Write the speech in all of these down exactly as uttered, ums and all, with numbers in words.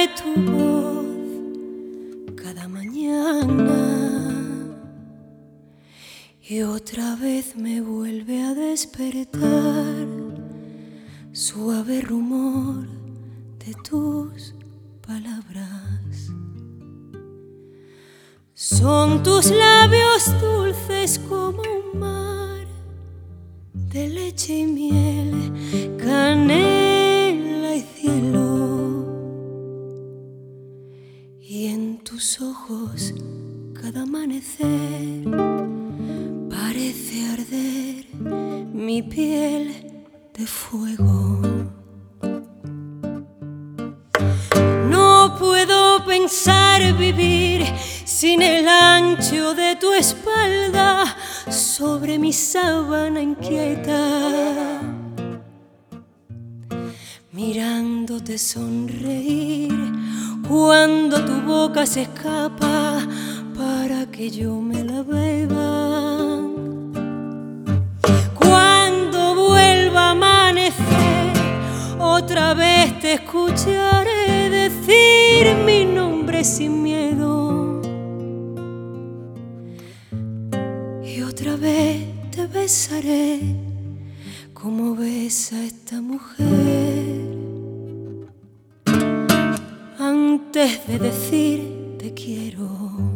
de tu voz cada mañana y otra vez me vuelve a despertar suave rumor de tus palabras. Son tus labios dulces como un mar de leche y miel, canela y cielo, y en tus ojos cada amanecer parece arder mi piel de fuego. No puedo pensar vivir sin el ancho de tu espalda sobre mi sábana inquieta, mirándote sonreír cuando tu boca se escapa para que yo me la beba. Cuando vuelva a amanecer, otra vez te escucharé decir mi nombre sin miedo. Y otra vez te besaré como besa esta mujer antes de decir te quiero.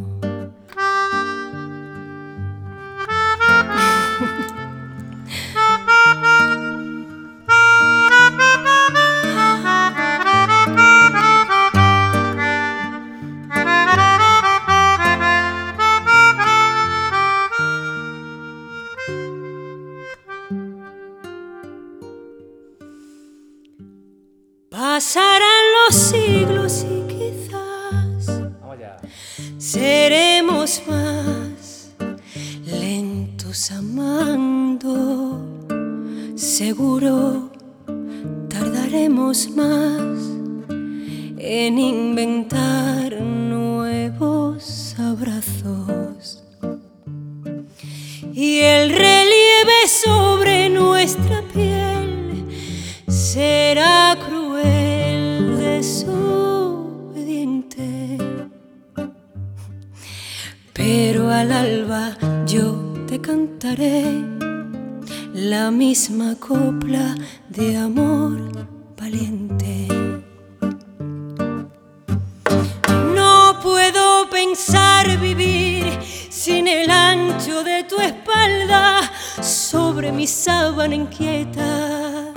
Pasarán los siglos y quizás seremos más lentos amando. Seguro tardaremos más en inventar nuevos abrazos. Y el relieve sobre nuestra piel será cruel, desobediente. Pero al alba yo te cantaré la misma copla de amor valiente. No puedo pensar vivir sin el ancho de tu espalda sobre mi sábana inquieta,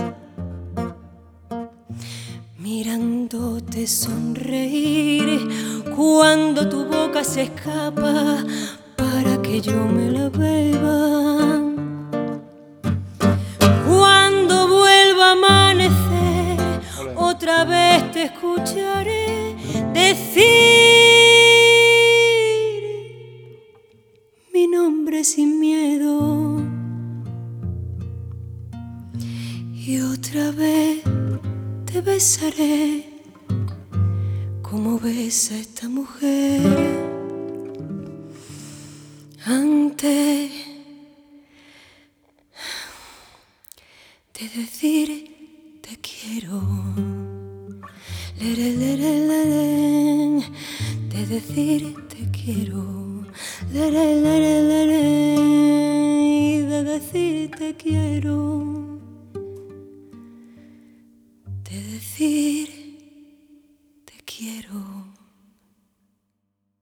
mirándote sonreír cuando tu boca se escapa para que yo me la beba. Cuando vuelva a amanecer, otra vez te escucharé decir mi nombre sin miedo. Y otra vez te besaré como besa esta mujer antes de decir te quiero. Lere, lere, lere, de decir te quiero. Lere, lere, lere, de decir te quiero. De decir